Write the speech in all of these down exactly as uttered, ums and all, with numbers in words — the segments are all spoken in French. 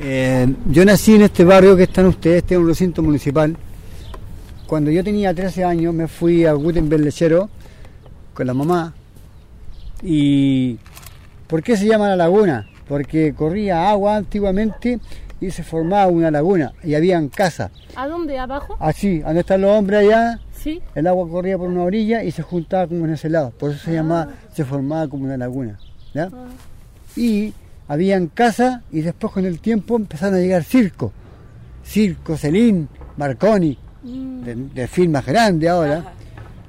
Eh, yo nací en este barrio que están ustedes, este es un recinto municipal. Cuando yo tenía trece años me fui a Gutenberg Lechero con la mamá. ¿Y por qué se llama la laguna? Porque corría agua antiguamente y se formaba una laguna y habían casas. ¿A dónde? ¿Abajo? Así, donde están los hombres allá, sí. El agua corría por una orilla y se juntaba como en ese lado. Por eso se llamaba, ah. se formaba como una laguna. ¿Ya? Ah. Y habían casas y después con el tiempo empezaron a llegar circos. Circo, Celín, Marconi, mm. de, de firmas grandes ahora. Ajá.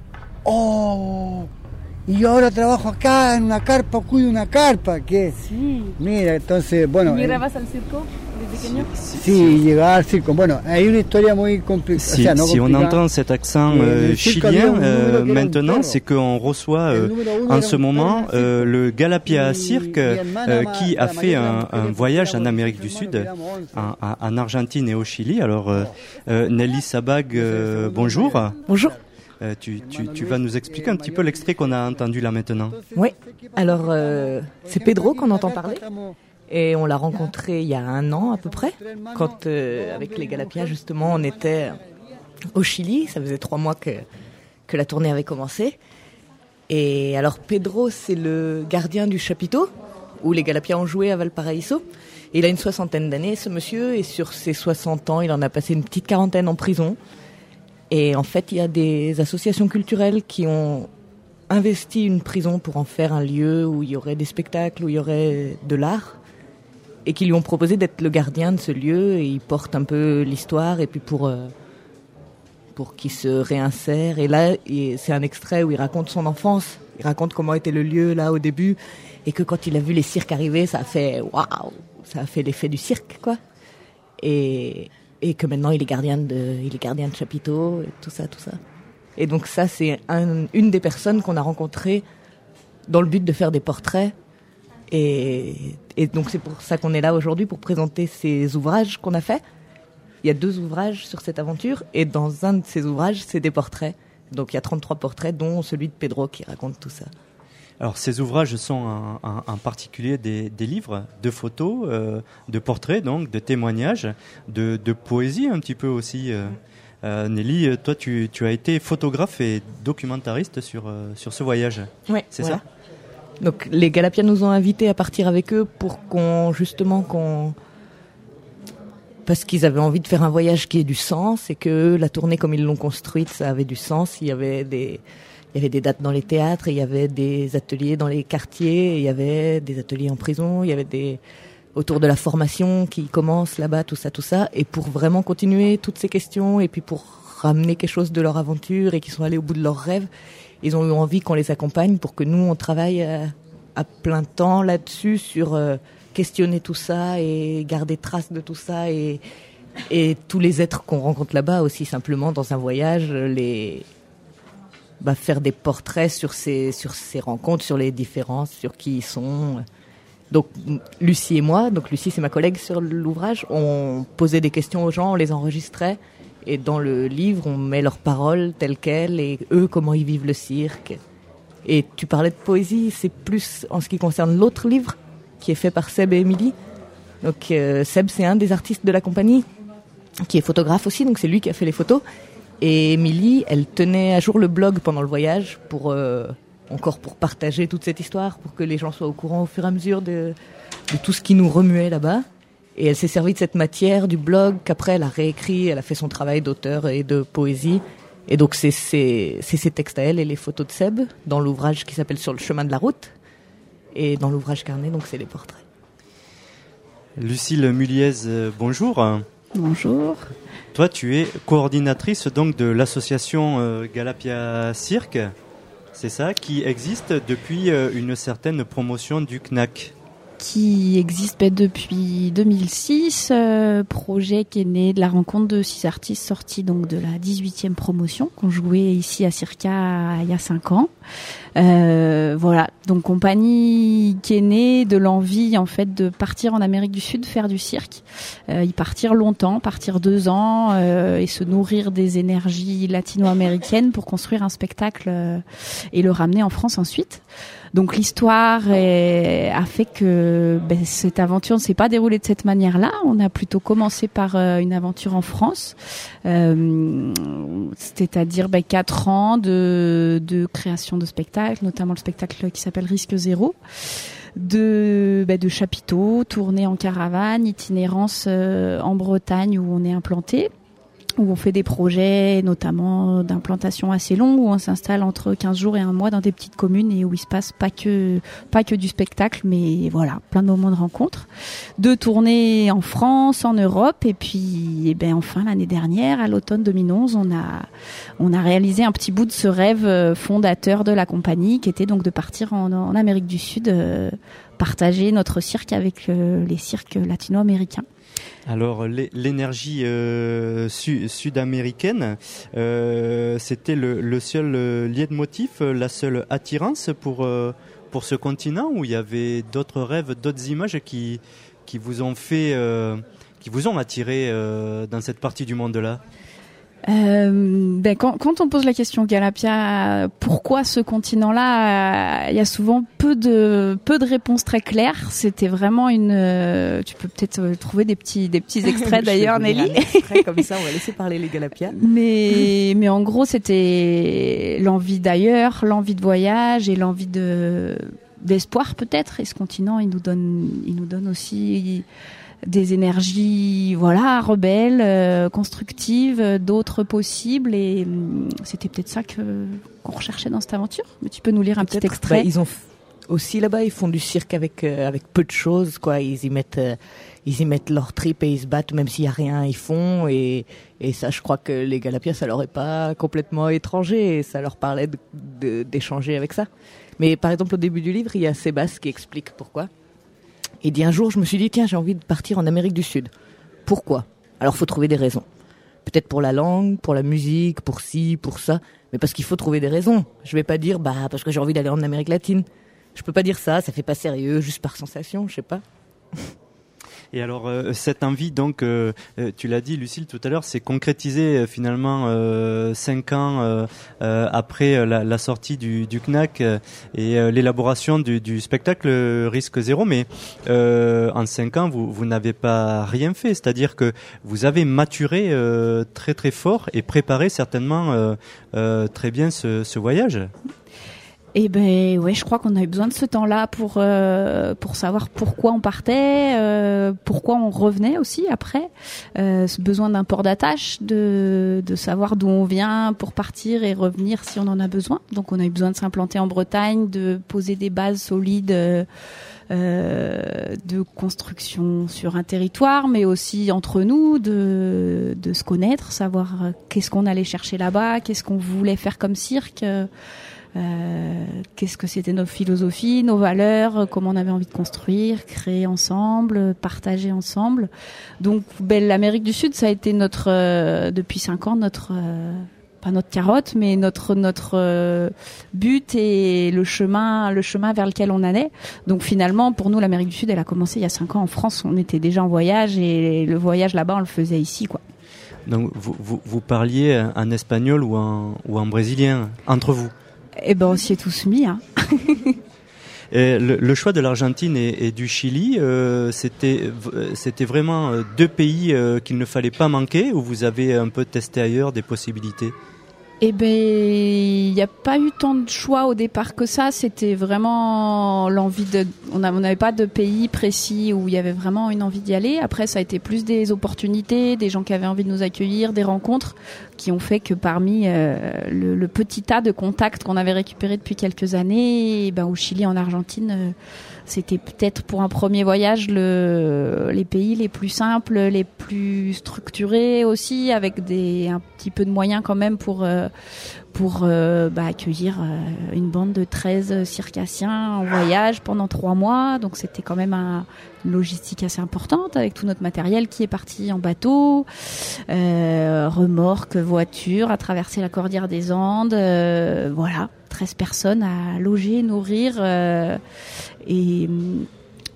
¡Oh! Y yo ahora trabajo acá en una carpa, cuido una carpa, que sí. Mira, entonces, bueno... ¿Y vas eh, al circo desde pequeño? Sí, sí, llegaba al circo. Bueno, hay una historia muy complicada. Si, o sea, no si on entend cet accent euh, chilien, euh, maintenant, c'est qu'on reçoit euh, en ce moment euh, le Galapia Cirque euh, qui a fait un, un voyage en Amérique du Sud, en, en Argentine et au Chili. Alors, euh, euh, Nelly Sabag, euh, bonjour. Bonjour. Euh, tu, tu, tu vas nous expliquer un petit peu l'extrait qu'on a entendu là maintenant. Oui, alors euh, c'est Pedro qu'on entend parler et on l'a rencontré il y a un an à peu près quand euh, avec les Galapia justement on était au Chili, ça faisait trois mois que, que la tournée avait commencé et alors Pedro c'est le gardien du chapiteau où les Galapia ont joué à Valparaiso. Il a une soixantaine d'années ce monsieur et sur ses soixante ans il en a passé une petite quarantaine en prison. Et en fait, il y a des associations culturelles qui ont investi une prison pour en faire un lieu où il y aurait des spectacles, où il y aurait de l'art, et qui lui ont proposé d'être le gardien de ce lieu, et il porte un peu l'histoire, et puis pour, euh, pour qu'il se réinsère. Et là, c'est un extrait où il raconte son enfance, il raconte comment était le lieu là au début, et que quand il a vu les cirques arriver, ça a fait waouh, ça a fait l'effet du cirque, quoi. Et... et que maintenant il est gardien de, il est gardien de chapiteau, et tout ça, tout ça. Et donc ça, c'est un, une des personnes qu'on a rencontrées dans le but de faire des portraits. Et, et donc c'est pour ça qu'on est là aujourd'hui, pour présenter ces ouvrages qu'on a faits. Il y a deux ouvrages sur cette aventure, et dans un de ces ouvrages, c'est des portraits. Donc il y a trente-trois portraits, dont celui de Pedro qui raconte tout ça. Alors ces ouvrages sont en, en, en particulier des, des livres de photos, euh, de portraits, donc de témoignages, de, de poésie un petit peu aussi. Euh, euh, Nelly, toi tu, tu as été photographe et documentariste sur, euh, sur ce voyage. Oui, c'est voilà. ça. Donc les Galapia nous ont invités à partir avec eux pour qu'on justement qu'on parce qu'ils avaient envie de faire un voyage qui ait du sens et que la tournée comme ils l'ont construite, ça avait du sens. Il y avait des Il y avait des dates dans les théâtres, et il y avait des ateliers dans les quartiers, et il y avait des ateliers en prison, il y avait des autour de la formation qui commence là-bas, tout ça, tout ça. Et pour vraiment continuer toutes ces questions, et puis pour ramener quelque chose de leur aventure, et qu'ils sont allés au bout de leurs rêves, ils ont eu envie qu'on les accompagne pour que nous, on travaille à, à plein temps là-dessus, sur euh, questionner tout ça et garder trace de tout ça, et, et tous les êtres qu'on rencontre là-bas aussi, simplement dans un voyage, les... Bah, faire des portraits sur ces, sur ces rencontres, sur les différences, sur qui ils sont. Donc Lucie et moi, donc Lucie c'est ma collègue sur l'ouvrage, on posait des questions aux gens, on les enregistrait, et dans le livre on met leurs paroles telles quelles, et eux comment ils vivent le cirque. Et tu parlais de poésie, c'est plus en ce qui concerne l'autre livre qui est fait par Seb et Émilie. Donc euh, Seb c'est un des artistes de la compagnie qui est photographe aussi, donc c'est lui qui a fait les photos. Et Émilie, elle tenait à jour le blog pendant le voyage pour euh, encore pour partager toute cette histoire, pour que les gens soient au courant au fur et à mesure de, de tout ce qui nous remuait là-bas. Et elle s'est servie de cette matière du blog qu'après elle a réécrit, elle a fait son travail d'auteur et de poésie. Et donc c'est, c'est, c'est ses textes à elle et les photos de Seb dans l'ouvrage qui s'appelle Sur le chemin de la route. Et dans l'ouvrage carnet, donc c'est les portraits. Lucille Muliez, bonjour. Bonjour. Toi, tu es coordinatrice donc de l'association euh, Galapia Cirque, c'est ça, qui existe depuis euh, une certaine promotion du C N A C. Qui existe bah, depuis deux mille six, euh, projet qui est né de la rencontre de six artistes sortis donc de la dix-huitième promotion qu'on jouait ici à Circa il y a cinq ans. Euh, voilà, donc compagnie qui est née de l'envie en fait de partir en Amérique du Sud faire du cirque, euh, y partir longtemps, partir deux ans euh, et se nourrir des énergies latino-américaines pour construire un spectacle euh, et le ramener en France ensuite. Donc l'histoire est, a fait que ben, cette aventure ne s'est pas déroulée de cette manière-là. On a plutôt commencé par euh, une aventure en France, euh, c'est-à-dire ben, quatre ans de, de création de spectacles, notamment le spectacle qui s'appelle Risque Zéro, de, ben, de chapiteaux, tournée en caravane, itinérance euh, en Bretagne où on est implanté, où on fait des projets notamment d'implantation assez longs, où on s'installe entre quinze jours et un mois dans des petites communes et où il se passe pas que pas que du spectacle, mais voilà, plein de moments de rencontres. Deux tournées en France, en Europe, et puis et ben enfin l'année dernière, à l'automne deux mille onze, on a on a réalisé un petit bout de ce rêve fondateur de la compagnie, qui était donc de partir en, en Amérique du Sud, euh, partager notre cirque avec euh, les cirques latino-américains. Alors l'énergie euh, su- sud-américaine, euh, c'était le, le seul euh, leitmotiv, la seule attirance pour euh, pour ce continent, où il y avait d'autres rêves, d'autres images qui qui vous ont fait, euh, qui vous ont attiré euh, dans cette partie du monde-là. Euh, ben quand, quand on pose la question Galapia, pourquoi ce continent-là, il euh, y a souvent peu de peu de réponses très claires. C'était vraiment une. Euh, tu peux peut-être euh, trouver des petits des petits extraits d'ailleurs, Nelly. Extrait, comme ça, on va laisser parler les Galapia. Mais mais en gros, c'était l'envie d'ailleurs, l'envie de voyage et l'envie de d'espoir peut-être. Et ce continent, il nous donne il nous donne aussi des énergies, voilà, rebelles, euh, constructives, euh, d'autres possibles, et euh, c'était peut-être ça que qu'on recherchait dans cette aventure. Mais tu peux nous lire un peut-être. petit extrait. Bah, ils ont f- aussi là-bas, ils font du cirque avec euh, avec peu de choses, quoi. Ils y mettent euh, ils y mettent leur trip et ils se battent, même s'il y a rien, ils font. Et et ça, je crois que les Galapia, ça leur est pas complètement étranger, et ça leur parlait de, de, d'échanger avec ça. Mais par exemple, au début du livre, il y a Sébastien qui explique pourquoi. Et dit un jour, je me suis dit, tiens, j'ai envie de partir en Amérique du Sud. Pourquoi ? Alors, faut trouver des raisons. Peut-être pour la langue, pour la musique, pour ci, pour ça. Mais parce qu'il faut trouver des raisons. Je vais pas dire, bah, parce que j'ai envie d'aller en Amérique latine. Je peux pas dire ça, ça fait pas sérieux, juste par sensation, je sais pas. Et alors, euh, cette envie, donc, euh, tu l'as dit, Lucille, tout à l'heure, c'est concrétisé euh, finalement euh, cinq ans euh, euh, après la, la sortie du, du C N A C euh, et euh, l'élaboration du, du spectacle Risque Zéro. Mais euh, en cinq ans, vous, vous n'avez pas rien fait. C'est-à-dire que vous avez maturé euh, très très fort et préparé certainement euh, euh, très bien ce, ce voyage. Eh ben ouais, je crois qu'on a eu besoin de ce temps-là pour euh, pour savoir pourquoi on partait, euh, pourquoi on revenait aussi après. Euh, ce besoin d'un port d'attache, de de savoir d'où on vient pour partir et revenir si on en a besoin. Donc on a eu besoin de s'implanter en Bretagne, de poser des bases solides euh, de construction sur un territoire, mais aussi entre nous, de de se connaître, savoir qu'est-ce qu'on allait chercher là-bas, qu'est-ce qu'on voulait faire comme cirque. Euh, qu'est-ce que c'était nos philosophies, nos valeurs, comment on avait envie de construire, créer ensemble, partager ensemble. Donc, ben, l'Amérique du Sud, ça a été notre, euh, depuis cinq ans, notre, euh, pas notre carotte, mais notre notre euh, but et le chemin, le chemin vers lequel on allait. Donc, finalement, pour nous, l'Amérique du Sud, elle a commencé il y a cinq ans en France. On était déjà en voyage et le voyage là-bas, on le faisait ici, quoi. Donc, vous vous, vous parliez en espagnol ou en ou en brésilien entre vous? Eh ben, on s'y est tous mis, hein. Et le, le choix de l'Argentine et, et du Chili, euh, c'était, c'était vraiment deux pays euh, qu'il ne fallait pas manquer, ou vous avez un peu testé ailleurs des possibilités? Eh ben, il n'y a pas eu tant de choix au départ que ça. C'était vraiment l'envie de. On n'avait pas de pays précis où il y avait vraiment une envie d'y aller. Après, ça a été plus des opportunités, des gens qui avaient envie de nous accueillir, des rencontres qui ont fait que parmi euh, le, le petit tas de contacts qu'on avait récupérés depuis quelques années, ben, au Chili, en Argentine, euh, c'était peut-être pour un premier voyage le, les pays les plus simples, les plus structurés aussi, avec des un petit peu de moyens quand même pour euh, pour euh, bah, accueillir euh, une bande de treize circassiens en voyage pendant trois mois. Donc c'était quand même un, une logistique assez importante avec tout notre matériel qui est parti en bateau, euh, remorque, voiture, à traverser la Cordillère des Andes, euh, voilà, treize personnes à loger, nourrir euh, et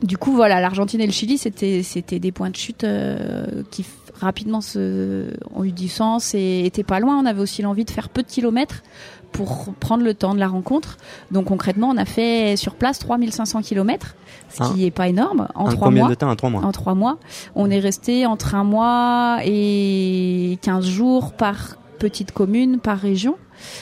du coup, voilà, l'Argentine et le Chili, c'était, c'était des points de chute euh, qui rapidement se, ont eu du sens et étaient pas loin. On avait aussi l'envie de faire peu de kilomètres pour prendre le temps de la rencontre. Donc concrètement, on a fait sur place trois mille cinq cents kilomètres, ce hein qui est pas énorme, en un trois combien mois. de temps en trois mois En trois mois. On est resté entre un mois et quinze jours par petite commune, par région,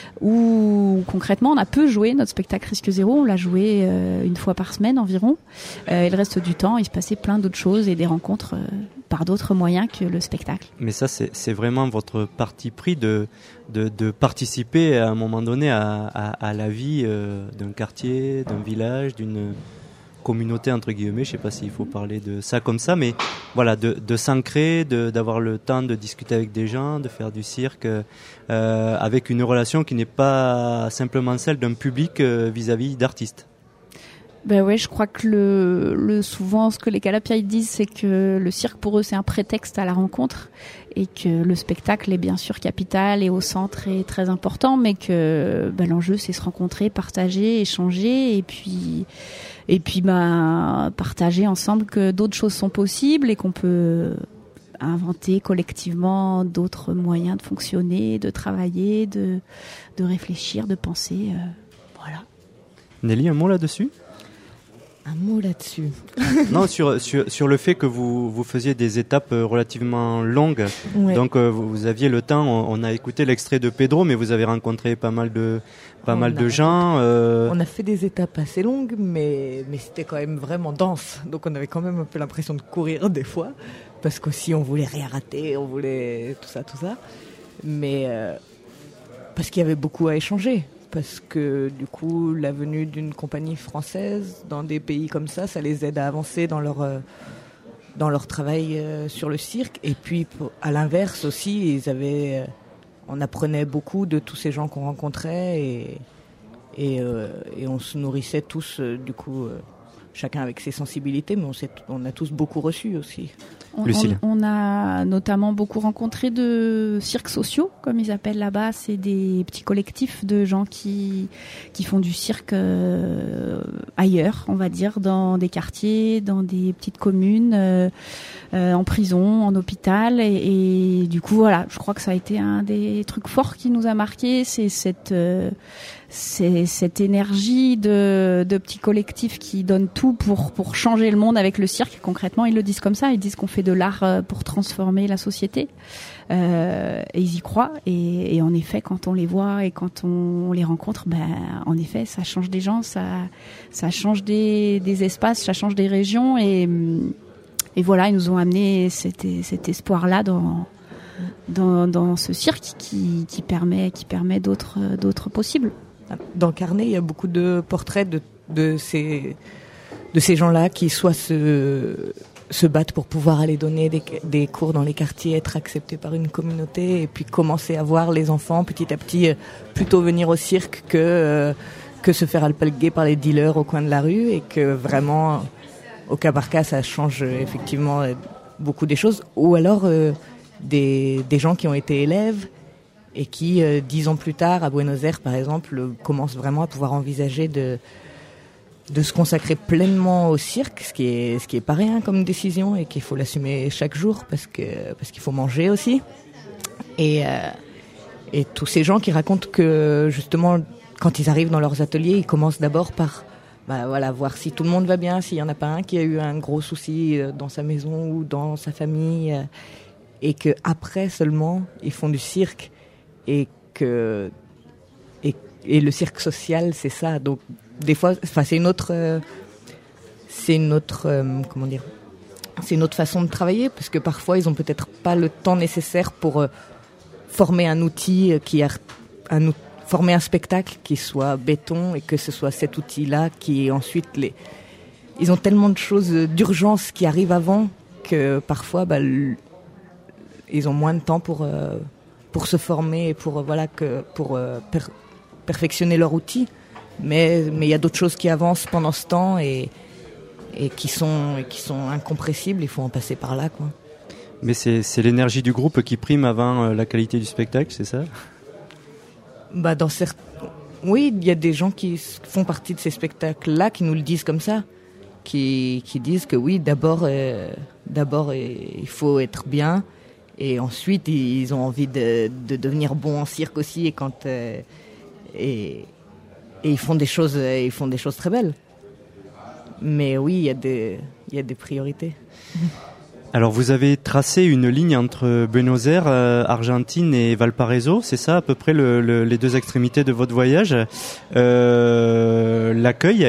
où concrètement on a peu joué notre spectacle Risque Zéro. On l'a joué euh, une fois par semaine environ. Euh, et le reste du temps, il se passait plein d'autres choses et des rencontres euh, par d'autres moyens que le spectacle. Mais ça, c'est, c'est vraiment votre parti pris de, de, de participer à un moment donné à, à, à la vie euh, d'un quartier, d'un village, d'une communauté entre guillemets. Je sais pas s'il faut parler de ça comme ça, mais voilà, de, de s'ancrer, de, d'avoir le temps de discuter avec des gens, de faire du cirque euh, avec une relation qui n'est pas simplement celle d'un public euh, vis-à-vis d'artistes. Ben ouais, je crois que le, le souvent ce que les Galapiaïdes disent, c'est que le cirque pour eux c'est un prétexte à la rencontre et que le spectacle est bien sûr capital et au centre et très important, mais que ben, l'enjeu c'est se rencontrer, partager, échanger et puis et puis ben partager ensemble que d'autres choses sont possibles et qu'on peut inventer collectivement d'autres moyens de fonctionner, de travailler, de de réfléchir, de penser, euh, voilà. Nelly, un mot là-dessus? Un mot là-dessus. Non, sur, sur, sur le fait que vous, vous faisiez des étapes relativement longues. Ouais. Donc, euh, vous, vous aviez le temps, on, on a écouté l'extrait de Pedro, mais vous avez rencontré pas mal de, pas on mal de gens. Euh... On a fait des étapes assez longues, mais, mais c'était quand même vraiment dense. Donc, on avait quand même un peu l'impression de courir des fois. Parce qu'aussi, on voulait rien rater, on voulait tout ça, tout ça. Mais, euh, parce qu'il y avait beaucoup à échanger. Parce que du coup, la venue d'une compagnie française dans des pays comme ça, ça les aide à avancer dans leur, euh, dans leur travail euh, sur le cirque. Et puis, pour, à l'inverse aussi, ils avaient, euh, on apprenait beaucoup de tous ces gens qu'on rencontrait et, et, euh, et on se nourrissait tous, euh, du coup, euh, chacun avec ses sensibilités, mais on, s'est, on a tous beaucoup reçu aussi. On, on, on a notamment beaucoup rencontré de cirques sociaux, comme ils appellent là-bas. C'est des petits collectifs de gens qui qui font du cirque euh, ailleurs, on va dire, dans des quartiers, dans des petites communes, euh, euh, en prison, en hôpital. Et, et du coup, voilà, je crois que ça a été un des trucs forts qui nous a marqué. C'est cette euh, c'est cette énergie de, de petits collectifs qui donnent tout pour pour changer le monde avec le cirque. Concrètement, ils le disent comme ça. Ils disent qu'on fait de l'art pour transformer la société. Euh, et ils y croient. Et, et en effet, quand on les voit et quand on les rencontre, ben, en effet, ça change des gens, ça, ça change des, des espaces, ça change des régions. Et, et voilà, ils nous ont amené cet, cet espoir-là dans, dans, dans ce cirque qui, qui permet, qui permet d'autres, d'autres possibles. Dans Carnet, il y a beaucoup de portraits de, de ces, de ces gens-là qui soit se, se battent pour pouvoir aller donner des, des cours dans les quartiers, être acceptés par une communauté et puis commencer à voir les enfants petit à petit plutôt venir au cirque que, euh, que se faire alpaguer par les dealers au coin de la rue et que vraiment, au cas par cas, ça change effectivement beaucoup des choses. Ou alors euh, des, des gens qui ont été élèves et qui, euh, dix ans plus tard, à Buenos Aires, par exemple, euh, commencent vraiment à pouvoir envisager de, de se consacrer pleinement au cirque, ce qui est, ce qui est pas rien comme décision et qu'il faut l'assumer chaque jour parce que, parce qu'il faut manger aussi. Et, euh, et tous ces gens qui racontent que, justement, quand ils arrivent dans leurs ateliers, ils commencent d'abord par, bah, voilà, voir si tout le monde va bien, s'il y en a pas un qui a eu un gros souci dans sa maison ou dans sa famille, euh, et que après seulement, ils font du cirque. Et que et, et le cirque social, c'est ça. Donc des fois, enfin c'est une autre, euh, c'est une autre, euh, comment dire, c'est une autre façon de travailler parce que parfois ils ont peut-être pas le temps nécessaire pour euh, former un outil qui a un former un spectacle qui soit béton et que ce soit cet outil-là qui ensuite les, ils ont tellement de choses d'urgence qui arrivent avant que parfois bah, l... ils ont moins de temps pour euh, pour se former et pour voilà que pour euh, per- perfectionner leur outil, mais mais il y a d'autres choses qui avancent pendant ce temps et et qui sont et qui sont incompressibles. Il faut en passer par là, quoi. Mais c'est c'est l'énergie du groupe qui prime avant euh, la qualité du spectacle, c'est ça? Bah dans certains, oui, il y a des gens qui font partie de ces spectacles-là qui nous le disent comme ça. qui, qui disent que oui, d'abord, euh, d'abord euh, il faut être bien, et ensuite ils ont envie de, de devenir bons en cirque aussi, et quand euh, et, et ils font des choses, ils font des choses très belles. Mais oui, il y a des, il y a des priorités. Alors vous avez tracé une ligne entre Buenos Aires, euh, Argentine et Valparaiso, c'est ça à peu près le, le, les deux extrémités de votre voyage. Euh, l'accueil a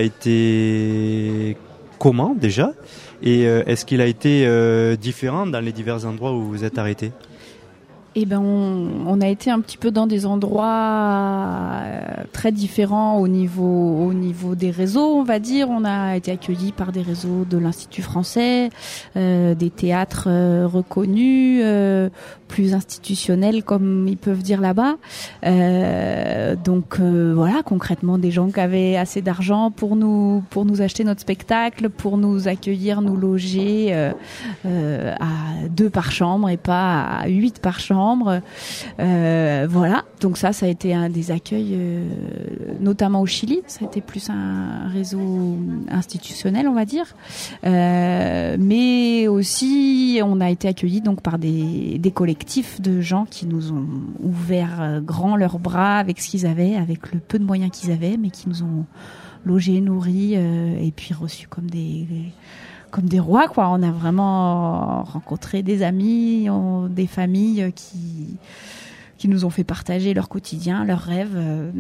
été comment déjà ? Et euh, est-ce qu'il a été euh, différent dans les divers endroits où vous vous êtes arrêté ? Eh ben, on, on a été un petit peu dans des endroits très différents au niveau, au niveau des réseaux, on va dire. On a été accueillis par des réseaux de l'Institut français, euh, des théâtres euh, reconnus, euh, plus institutionnels comme ils peuvent dire là-bas. Euh, donc euh, voilà, concrètement des gens qui avaient assez d'argent pour nous, pour nous acheter notre spectacle, pour nous accueillir, nous loger euh, euh, à deux par chambre et pas à huit par chambre. Euh, voilà, donc ça, ça a été un des accueils, euh, notamment au Chili. Ça a été plus un réseau institutionnel, on va dire. Euh, mais aussi, on a été accueillis donc par des, des collectifs de gens qui nous ont ouvert grand leurs bras avec ce qu'ils avaient, avec le peu de moyens qu'ils avaient, mais qui nous ont logés, nourris euh, et puis reçus comme des... des comme des rois, quoi. On a vraiment rencontré des amis, on, des familles qui qui nous ont fait partager leur quotidien, leurs rêves.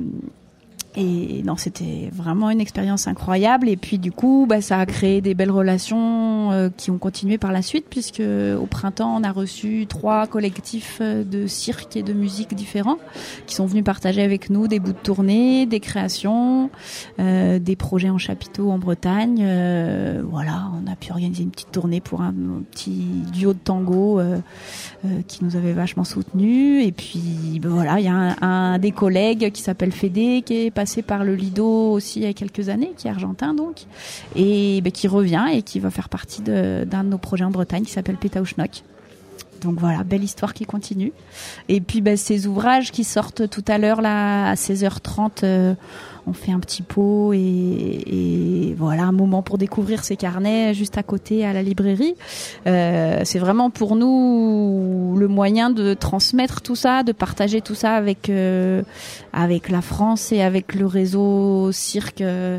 Et non, c'était vraiment une expérience incroyable. Et puis du coup, bah, ça a créé des belles relations euh, qui ont continué par la suite, puisque au printemps, on a reçu trois collectifs de cirque et de musique différents qui sont venus partager avec nous des bouts de tournée, des créations, euh, des projets en chapiteau en Bretagne. Euh, voilà, on a pu organiser une petite tournée pour un, un petit duo de tango euh, euh, qui nous avait vachement soutenus. Et puis bah, voilà, il y a un, un des collègues qui s'appelle Fédé, qui est passé par le Lido aussi il y a quelques années, qui est argentin donc, et ben, qui revient et qui va faire partie de, d'un de nos projets en Bretagne qui s'appelle Pétaouchnok. Donc voilà, belle histoire qui continue. Et puis ben, ces ouvrages qui sortent tout à l'heure là à seize heures trente, euh, on fait un petit pot et, et voilà, un moment pour découvrir ces carnets juste à côté à la librairie. Euh, c'est vraiment pour nous le moyen de transmettre tout ça, de partager tout ça avec euh, avec la France et avec le réseau cirque euh,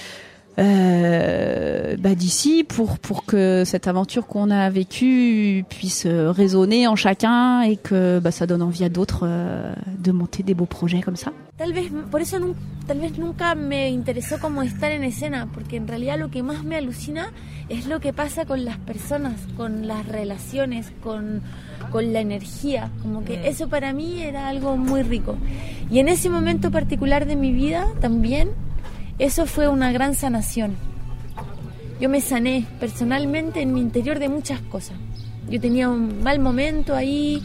Euh, bah d'ici pour pour que cette aventure qu'on a vécue puisse résonner en chacun et que bah, ça donne envie à d'autres euh, de monter des beaux projets comme ça. Tal vez por eso no, tal vez nunca me interesó como estar en escena, porque en realidad lo que más me alucina es lo que pasa con las personas, con las relaciones, con con la energía, como que eso para mí era algo muy rico. Y en ese momento particular de mi vida también eso fue una gran sanación. Yo me sané personalmente en mi interior de muchas cosas. Yo tenía un mal momento ahí,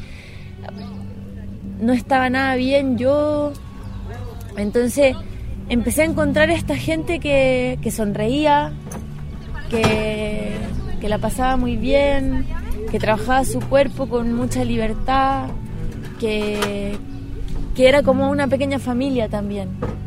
no estaba nada bien yo. Entonces empecé a encontrar a esta gente que, que sonreía, que, que la pasaba muy bien, que trabajaba su cuerpo con mucha libertad, que, que era como una pequeña familia también.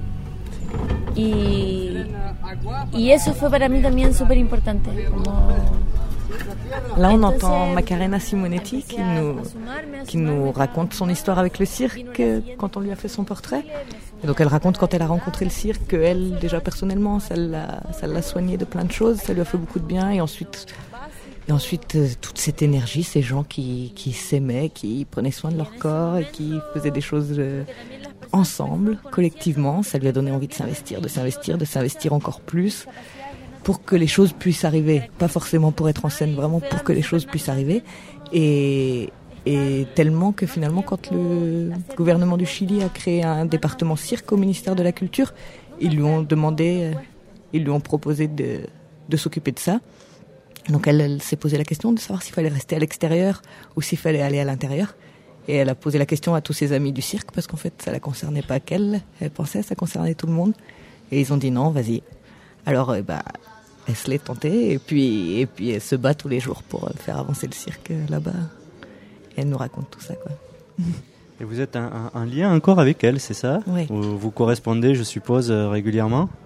Y, y eso fue para mí también súper importante. Como... Là, on entend Macarena Simonetti qui nous, qui nous raconte son histoire avec le cirque quand on lui a fait son portrait. Et donc elle raconte quand elle a rencontré le cirque qu'elle, déjà personnellement, ça l'a, ça l'a soignée de plein de choses, ça lui a fait beaucoup de bien. Et ensuite, et ensuite euh, toute cette énergie, ces gens qui, qui s'aimaient, qui prenaient soin de leur corps et qui faisaient des choses euh, ensemble, collectivement, ça lui a donné envie de s'investir, de s'investir, de s'investir encore plus pour que les choses puissent arriver. Pas forcément pour être en scène, vraiment pour que les choses puissent arriver. Et, et tellement que finalement, quand le gouvernement du Chili a créé un département cirque au ministère de la Culture, ils lui ont demandé, ils lui ont proposé de, de s'occuper de ça. Donc elle, elle s'est posé la question de savoir s'il fallait rester à l'extérieur ou s'il fallait aller à l'intérieur. Et elle a posé la question à tous ses amis du cirque, parce qu'en fait, ça la concernait pas qu'elle. Elle pensait que ça concernait tout le monde. Et ils ont dit non, vas-y. Alors, euh, bah, elle se l'est tentée, et puis, et puis elle se bat tous les jours pour faire avancer le cirque euh, là-bas. Et elle nous raconte tout ça, quoi. Et vous êtes un, un, un lien encore avec elle, c'est ça ? Oui. Vous, vous correspondez, je suppose, régulièrement ?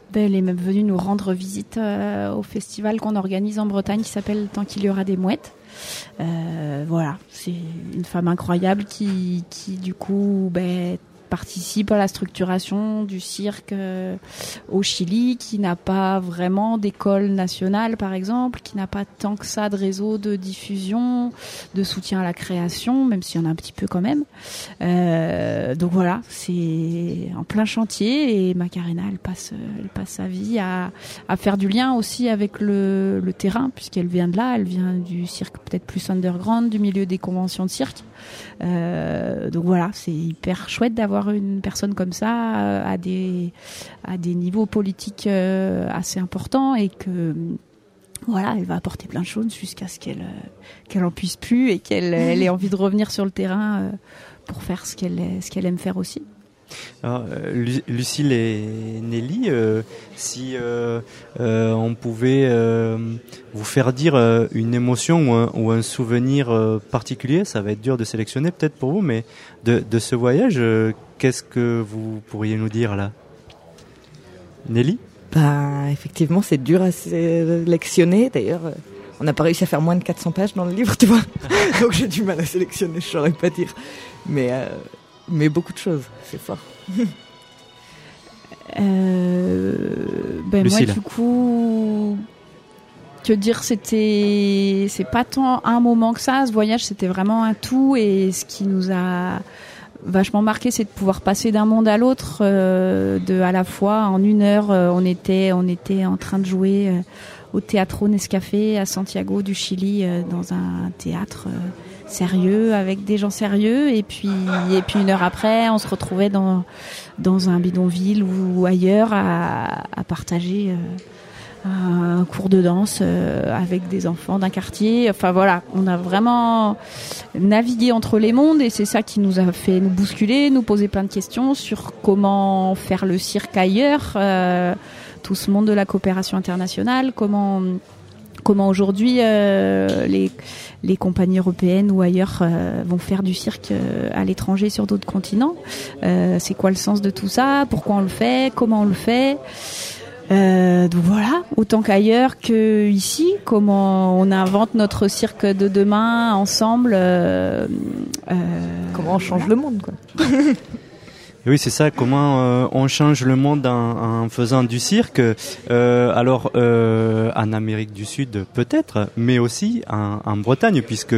Ben, elle est même venue nous rendre visite euh, au festival qu'on organise en Bretagne qui s'appelle Tant qu'il y aura des mouettes. Euh, voilà, c'est une femme incroyable qui, qui du coup, ben, participe à la structuration du cirque euh, au Chili, qui n'a pas vraiment d'école nationale par exemple, qui n'a pas tant que ça de réseau de diffusion, de soutien à la création, même s'il y en a un petit peu quand même. Euh, donc voilà, c'est en plein chantier et Macarena, elle passe, elle passe sa vie à, à faire du lien aussi avec le, le terrain, puisqu'elle vient de là, elle vient du cirque peut-être plus underground, du milieu des conventions de cirque. Euh, donc voilà, c'est hyper chouette d'avoir une personne comme ça euh, à des à des niveaux politiques euh, assez importants et que voilà, elle va apporter plein de choses jusqu'à ce qu'elle euh, qu'elle en puisse plus et qu'elle elle ait envie de revenir sur le terrain euh, pour faire ce qu'elle ce qu'elle aime faire aussi. Alors, euh, Lucille et Nelly, euh, si euh, euh, on pouvait euh, vous faire dire euh, une émotion ou un, ou un souvenir euh, particulier, ça va être dur de sélectionner peut-être pour vous, mais de, de ce voyage, euh, qu'est-ce que vous pourriez nous dire là, Nelly? Bah, effectivement, c'est dur à sélectionner. D'ailleurs, euh, on n'a pas réussi à faire moins de quatre cents pages dans le livre, tu vois. Donc j'ai du mal à sélectionner, je saurais pas dire. Mais euh, Mais beaucoup de choses, c'est fort. euh, ben moi, du coup, que dire, c'était, c'est pas tant un moment que ça. Ce voyage, c'était vraiment un tout. Et ce qui nous a vachement marqué, c'est de pouvoir passer d'un monde à l'autre, euh, de à la fois en une heure, euh, on était, on était en train de jouer euh, au Teatro Nescafé à Santiago du Chili, euh, dans un théâtre. Euh, sérieux avec des gens sérieux et puis et puis une heure après on se retrouvait dans dans un bidonville ou ailleurs à, à partager euh, un cours de danse euh, avec des enfants d'un quartier. Enfin voilà, on a vraiment navigué entre les mondes et c'est ça qui nous a fait nous bousculer, nous poser plein de questions sur comment faire le cirque ailleurs, euh, tout ce monde de la coopération internationale, comment comment aujourd'hui euh, les les compagnies européennes ou ailleurs euh, vont faire du cirque euh, à l'étranger sur d'autres continents. Euh, c'est quoi le sens de tout ça? Pourquoi on le fait? Comment on le fait? Euh, donc voilà, autant qu'ailleurs que ici, comment on invente notre cirque de demain ensemble. Euh, euh, comment on change voilà. le monde, quoi. Oui, c'est ça. Comment euh, on change le monde en, en faisant du cirque. Euh, alors, euh, en Amérique du Sud, peut-être, mais aussi en, en Bretagne, puisque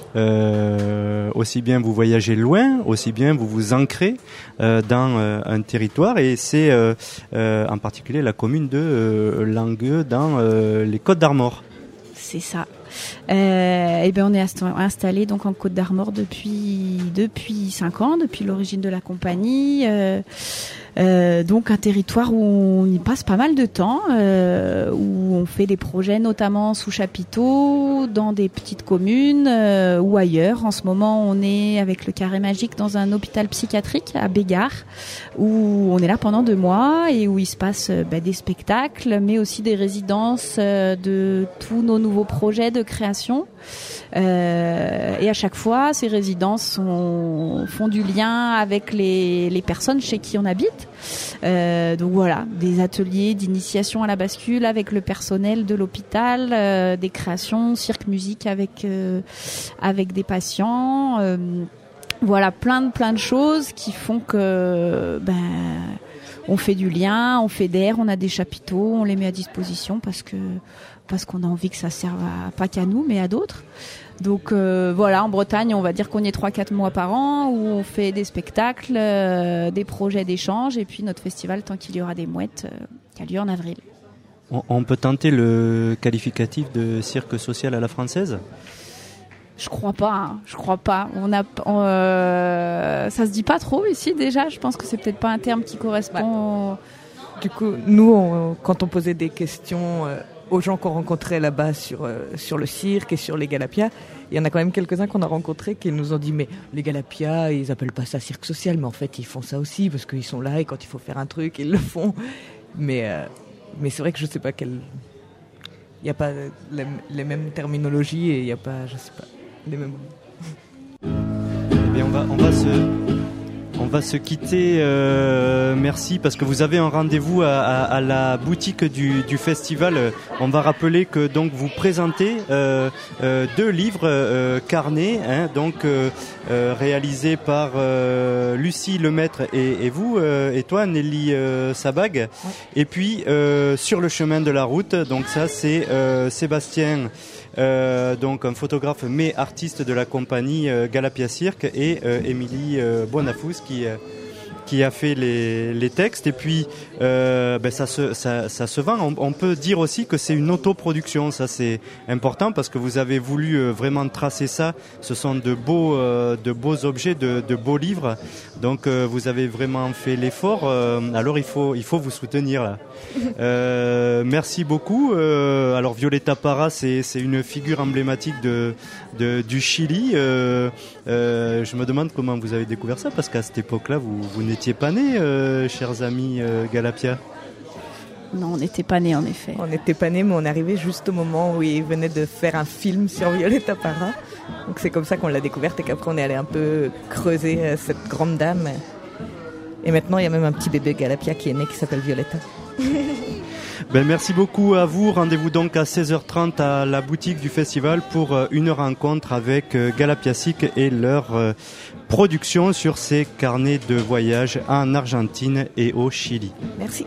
euh, aussi bien vous voyagez loin, aussi bien vous vous ancrez euh, dans euh, un territoire. Et c'est euh, euh, en particulier la commune de euh, Langueux, dans euh, les Côtes-d'Armor. C'est ça. Euh, et ben on est installé donc en Côte d'Armor depuis depuis cinq ans, depuis l'origine de la compagnie. Euh, euh, donc un territoire où on y passe pas mal de temps, euh, où on fait des projets notamment sous chapiteaux, dans des petites communes euh, ou ailleurs. En ce moment, on est avec le Carré Magique dans un hôpital psychiatrique à Bégard, où on est là pendant deux mois et où il se passe euh, bah, des spectacles, mais aussi des résidences euh, de tous nos nouveaux projets de création. Euh, et à chaque fois, ces résidences sont, font du lien avec les, les personnes chez qui on habite. Euh, donc voilà, des ateliers d'initiation à la bascule avec le personnel de l'hôpital, euh, des créations, cirque, musique avec euh, avec des patients. Euh, voilà, plein de plein de choses qui font que ben on fait du lien, on fédère, on a des chapiteaux, on les met à disposition parce que parce qu'on a envie que ça serve à, pas qu'à nous, mais à d'autres. Donc euh, voilà, en Bretagne, on va dire qu'on y est trois quatre mois par an, où on fait des spectacles, euh, des projets d'échange, et puis notre festival, Tant qu'il y aura des mouettes, euh, qui a lieu en avril. On, on peut tenter le qualificatif de cirque social à la française ? Je crois pas, hein, je crois pas. On a, on, euh, ça se dit pas trop ici déjà. Je pense que c'est peut-être pas un terme qui correspond. Ouais. Du coup, nous, on, quand on posait des questions euh, aux gens qu'on rencontrait là-bas sur euh, sur le cirque et sur les Galapias, il y en a quand même quelques-uns qu'on a rencontrés qui nous ont dit mais les Galapias, ils appellent pas ça cirque social, mais en fait ils font ça aussi parce qu'ils sont là et quand il faut faire un truc, ils le font. Mais euh, mais c'est vrai que je sais pas quel, il y a pas les, les mêmes terminologies et il y a pas, je sais pas. Les mêmes. Eh bien, on va, on va se, On va se quitter, euh, merci, parce que vous avez un rendez-vous à, à, à la boutique du, du festival. On va rappeler que donc vous présentez euh, euh, deux livres euh, carnets, hein, donc euh, euh, réalisés par euh, Lucie Lemaître et, et vous, euh, et toi Nelly euh, Sabag. Ouais. Et puis euh, Sur le chemin de la route, donc ça c'est euh, Sébastien. Euh, donc un photographe mais artiste de la compagnie euh, Galapia Cirque et euh, Émilie euh, Bonafous qui euh, qui a fait les, les textes et puis euh, ben ça se ça, ça se vend. On, on peut dire aussi que c'est une autoproduction, ça c'est important parce que vous avez voulu euh, vraiment tracer ça. Ce sont de beaux euh, de beaux objets, de, de beaux livres. Donc euh, vous avez vraiment fait l'effort. Euh, alors il faut il faut vous soutenir là. Euh, merci beaucoup. Euh, alors Violeta Parra, c'est c'est une figure emblématique de, de du Chili. Euh, euh, je me demande comment vous avez découvert ça parce qu'à cette époque-là, vous vous n'étiez pas nés, euh, chers amis euh, Galapia. Non, on n'était pas nés en effet. On n'était pas nés, mais on arrivait juste au moment où il venait de faire un film sur Violeta Parra. Donc c'est comme ça qu'on l'a découverte et qu'après on est allé un peu creuser euh, cette grande dame. Et maintenant il y a même un petit bébé Galapia qui est né qui s'appelle Violeta. Ben, merci beaucoup à vous. Rendez-vous donc à seize heures trente à la boutique du festival pour une rencontre avec Galapia Cirque et leur production sur ces carnets de voyage en Argentine et au Chili. Merci.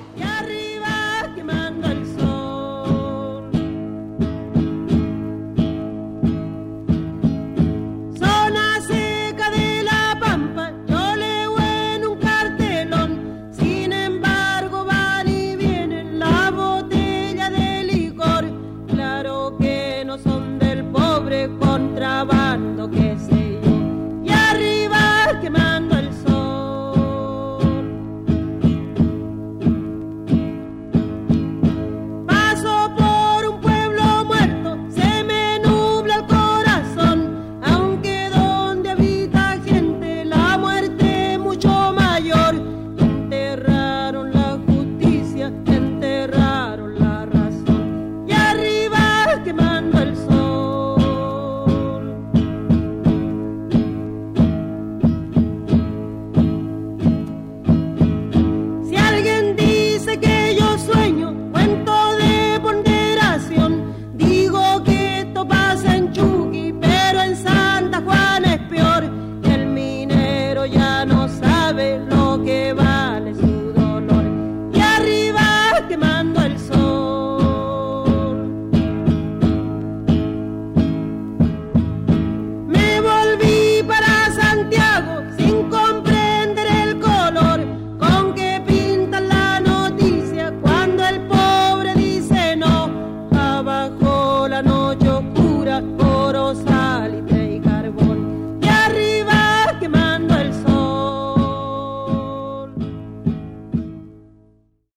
Contrabando que